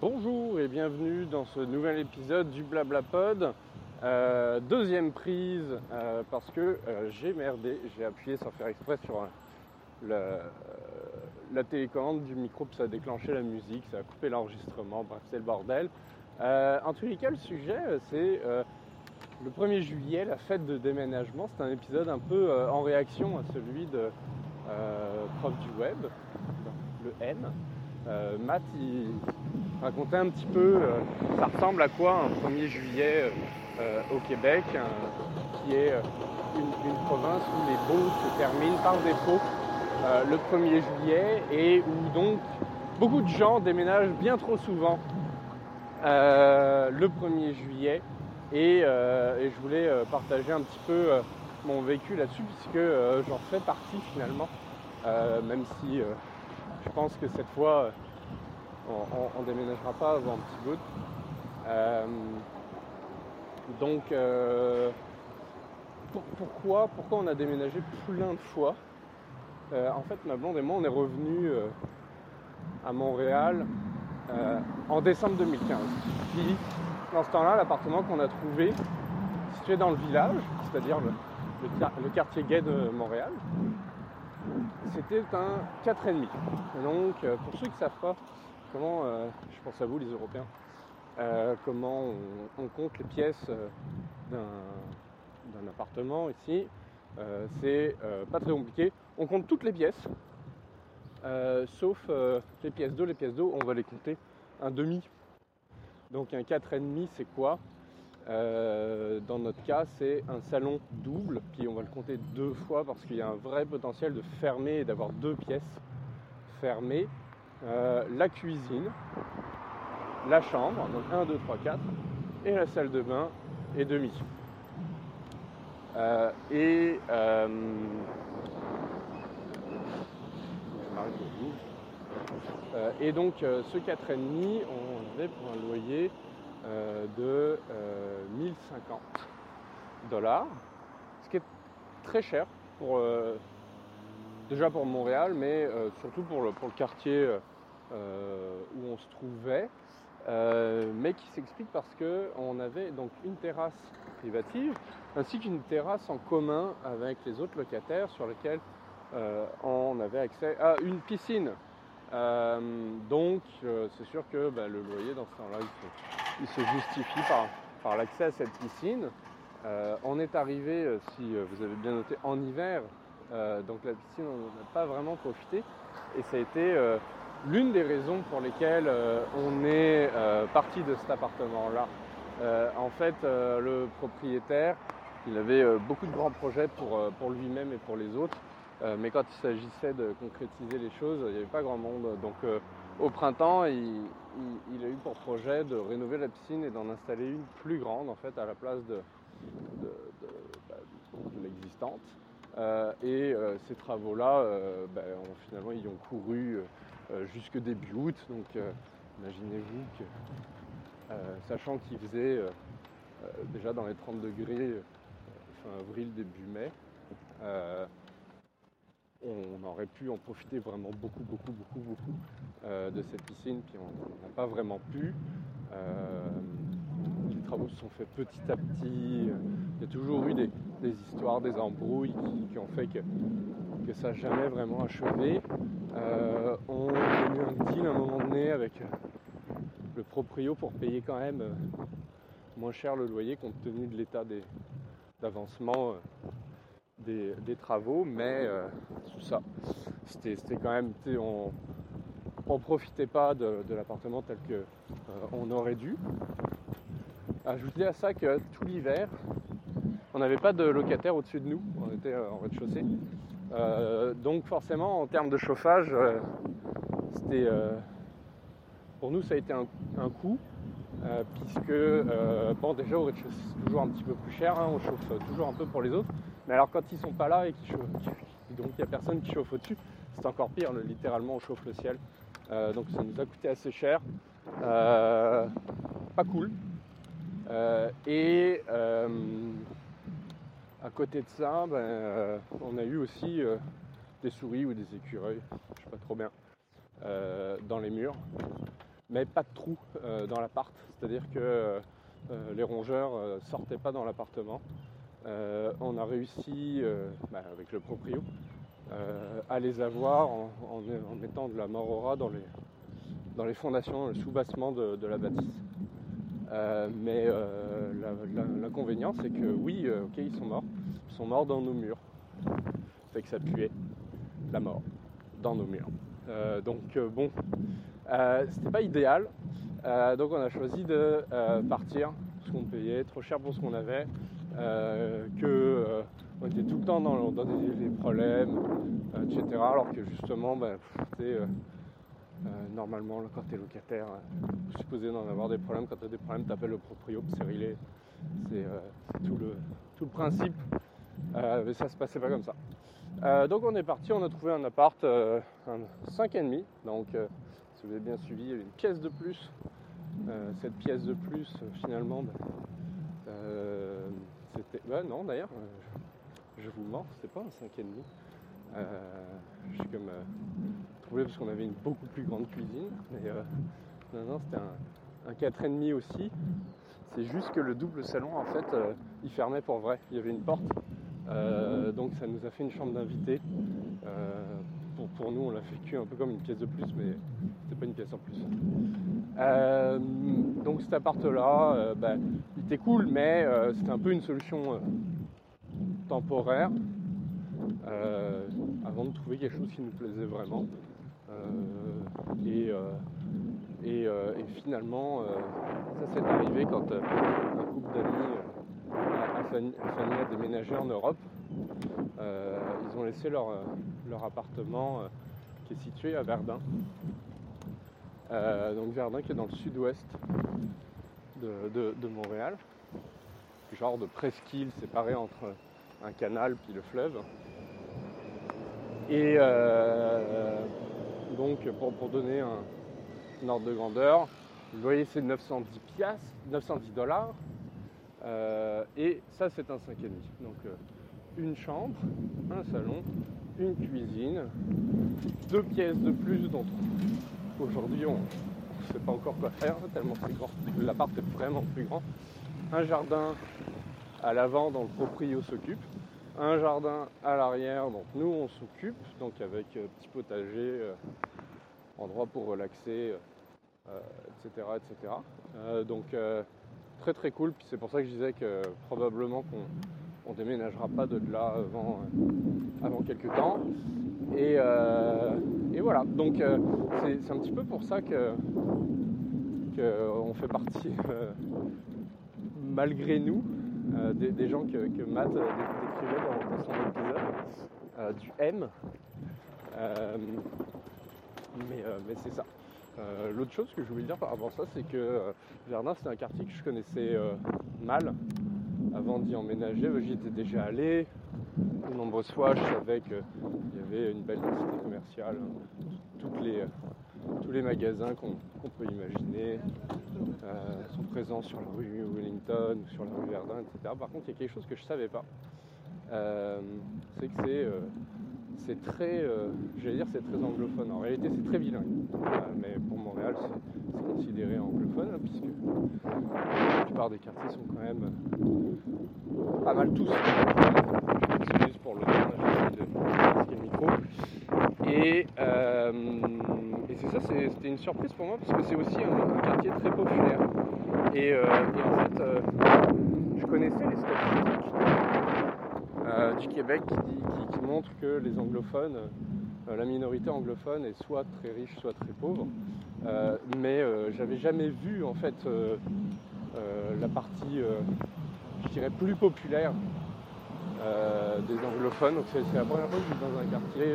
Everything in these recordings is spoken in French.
Bonjour et bienvenue dans ce nouvel épisode du BlablaPod. Deuxième prise parce que j'ai merdé, j'ai appuyé sans faire exprès sur la télécommande du micro, puis ça a déclenché la musique, ça a coupé l'enregistrement, bref c'est le bordel. En tous les cas, le sujet c'est le 1er juillet, la fête de déménagement. C'est un épisode un peu en réaction à celui de Prof du Web, le M. Matt, il racontait un petit peu, ça ressemble à quoi un 1er juillet au Québec, qui est une province où les baux se terminent par défaut le 1er juillet et où donc beaucoup de gens déménagent bien trop souvent le 1er juillet. Et je voulais partager un petit peu mon vécu là-dessus, puisque j'en fais partie finalement, même si je pense que cette fois on déménagera pas avant un petit bout. Donc pourquoi on a déménagé plein de fois. En fait, ma blonde et moi on est revenus à Montréal en décembre 2015. Puis dans ce temps-là, l'appartement qu'on a trouvé situé dans le village, c'est-à-dire le quartier gay de Montréal, c'était un 4,5. Et donc, pour ceux qui ne savent pas comment, je pense à vous les Européens, comment on compte les pièces d'un appartement ici, c'est pas très compliqué. On compte toutes les pièces, sauf les pièces d'eau, on va les compter un demi. Donc un 4,5 c'est quoi ? Dans notre cas, c'est un salon double, puis on va le compter 2 fois parce qu'il y a un vrai potentiel de fermer et d'avoir 2 pièces fermées. La cuisine, la chambre, donc 1, 2, 3, 4, et la salle de bain et demi. Et donc ce 4,5, on avait pour un loyer de 1050 $, ce qui est très cher déjà pour Montréal, mais surtout pour le quartier où on se trouvait, mais qui s'explique parce qu'on avait donc une terrasse privative ainsi qu'une terrasse en commun avec les autres locataires sur laquelle on avait accès à une piscine. Donc c'est sûr que le loyer dans ce temps-là il se justifie par l'accès à cette piscine. On est arrivé, si vous avez bien noté, en hiver, donc la piscine on n'en a pas vraiment profité, et ça a été l'une des raisons pour lesquelles on est parti de cet appartement-là. En fait, le propriétaire, il avait beaucoup de grands projets pour lui-même et pour les autres. Mais quand il s'agissait de concrétiser les choses, il n'y avait pas grand monde. Donc au printemps, il a eu pour projet de rénover la piscine et d'en installer une plus grande en fait à la place de l'existante. Ces travaux-là, finalement, ils ont couru jusque début août. Donc imaginez-vous que, sachant qu'il faisait déjà dans les 30 degrés fin avril, début mai, on aurait pu en profiter vraiment beaucoup de cette piscine, puis on n'a pas vraiment pu. Les travaux se sont faits petit à petit. Il y a toujours eu des histoires, des embrouilles qui ont fait que ça n'a jamais vraiment achevé. On a eu un deal à un moment donné avec le proprio pour payer quand même moins cher le loyer compte tenu de l'état d'avancement des travaux, mais tout ça, c'était quand même, on profitait pas de l'appartement tel que on aurait dû. Ajoutez à ça que tout l'hiver, on n'avait pas de locataire au-dessus de nous, on était en rez-de-chaussée. Donc forcément, en termes de chauffage, c'était pour nous ça a été un coût, puisque déjà au rez-de-chaussée c'est toujours un petit peu plus cher, on chauffe toujours un peu pour les autres. Mais alors quand ils sont pas là et donc il n'y a personne qui chauffe au-dessus, c'est encore pire, littéralement on chauffe le ciel. Donc ça nous a coûté assez cher. Pas cool. À côté de ça, on a eu aussi des souris ou des écureuils, je sais pas trop bien, dans les murs. mais pas de trou dans l'appart, c'est-à-dire que les rongeurs sortaient pas dans l'appartement. On a réussi, avec le proprio, à les avoir en mettant de la mort dans les fondations, le soubassement de la bâtisse. Mais l'inconvénient, c'est que oui, ok, ils sont morts dans nos murs. Fait que ça puait la mort dans nos murs. C'était pas idéal. Donc on a choisi de partir, parce qu'on payait trop cher pour ce qu'on avait, on était tout le temps dans des problèmes, etc. Alors que justement, normalement, quand tu es locataire, je suis supposé d'en avoir des problèmes. Quand tu as des problèmes, tu appelles le proprio, c'est réglé. C'est tout le principe. Mais ça se passait pas comme ça. Donc on est parti, on a trouvé un appart, un 5,5. Donc si vous avez bien suivi, il y avait une pièce de plus. Cette pièce de plus, finalement, c'était... non, d'ailleurs, je vous mens, c'était pas un 5,5. Je suis comme trouvé parce qu'on avait une beaucoup plus grande cuisine. Mais non, c'était un 4,5 aussi. C'est juste que le double salon, en fait, il fermait pour vrai. Il y avait une porte. Donc ça nous a fait une chambre d'invité. Pour nous, on l'a vécu un peu comme une pièce de plus, mais c'était pas une pièce en plus. Donc cet appart-là, il était cool, mais c'était un peu une solution temporaire avant de trouver quelque chose qui nous plaisait vraiment. Et finalement, ça s'est arrivé quand un couple d'amis a déménagé en Europe. Ils ont laissé leur appartement qui est situé à Verdun. Donc Verdun qui est dans le sud-ouest de Montréal, genre de presqu'île séparée entre un canal puis le fleuve. Et donc pour donner un ordre de grandeur, le loyer c'est 910 dollars, et ça c'est un 5,5. Donc une chambre, un salon, une cuisine, 2 pièces de plus dont aujourd'hui on ne sait pas encore quoi faire tellement c'est grand, l'appart est vraiment plus grand, un jardin à l'avant dont le proprio s'occupe, un jardin à l'arrière dont nous on s'occupe, donc avec petit potager, endroit pour relaxer, etc. Donc très très cool, puis c'est pour ça que je disais que probablement qu'on déménagera pas de là avant quelques temps. Et voilà, donc c'est un petit peu pour ça que on fait partie, malgré nous, des gens que Matt décrivait dans son épisode, du M. Mais c'est ça. L'autre chose que je voulais dire par rapport à ça, c'est que Verdun, c'était un quartier que je connaissais mal avant d'y emménager. J'y étais déjà allé de nombreuses fois. Je savais qu'il y avait une belle densité commerciale, tous les magasins qu'on peut imaginer sont présents sur la rue Wellington ou sur la rue Verdun, etc. Par contre, il y a quelque chose que je ne savais pas. C'est que c'est très, c'est très anglophone. En réalité, c'est très bilingue. Mais pour Montréal, c'est considéré anglophone, puisque la plupart des quartiers sont quand même pas mal tous. Excuse pour le temps, j'essaie de masquer le micro. Et c'est ça, c'était une surprise pour moi, parce que c'est aussi un quartier très populaire. Et en fait, je connaissais les statistiques du Québec qui montrent que les anglophones, la minorité anglophone est soit très riche, soit très pauvre. Mais j'avais jamais vu en fait la partie, je dirais, plus populaire des anglophones. Donc c'est la première fois que je suis dans un quartier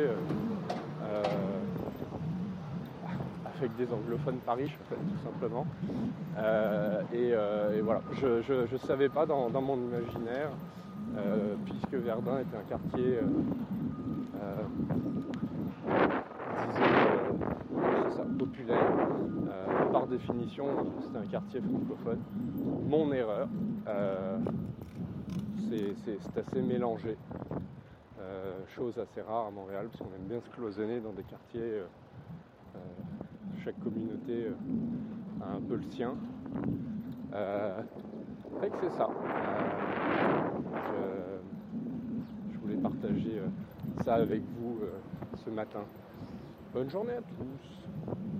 avec des anglophones pas riches, en fait, tout simplement. Et voilà, je ne savais pas dans mon imaginaire, puisque Verdun était un quartier, populaire. Par définition, c'était un quartier francophone. Mon erreur. C'est assez mélangé. Chose assez rare à Montréal, parce qu'on aime bien se cloisonner dans des quartiers chaque communauté a un peu le sien. Fait que c'est ça. Je voulais partager ça avec vous ce matin. Bonne journée à tous.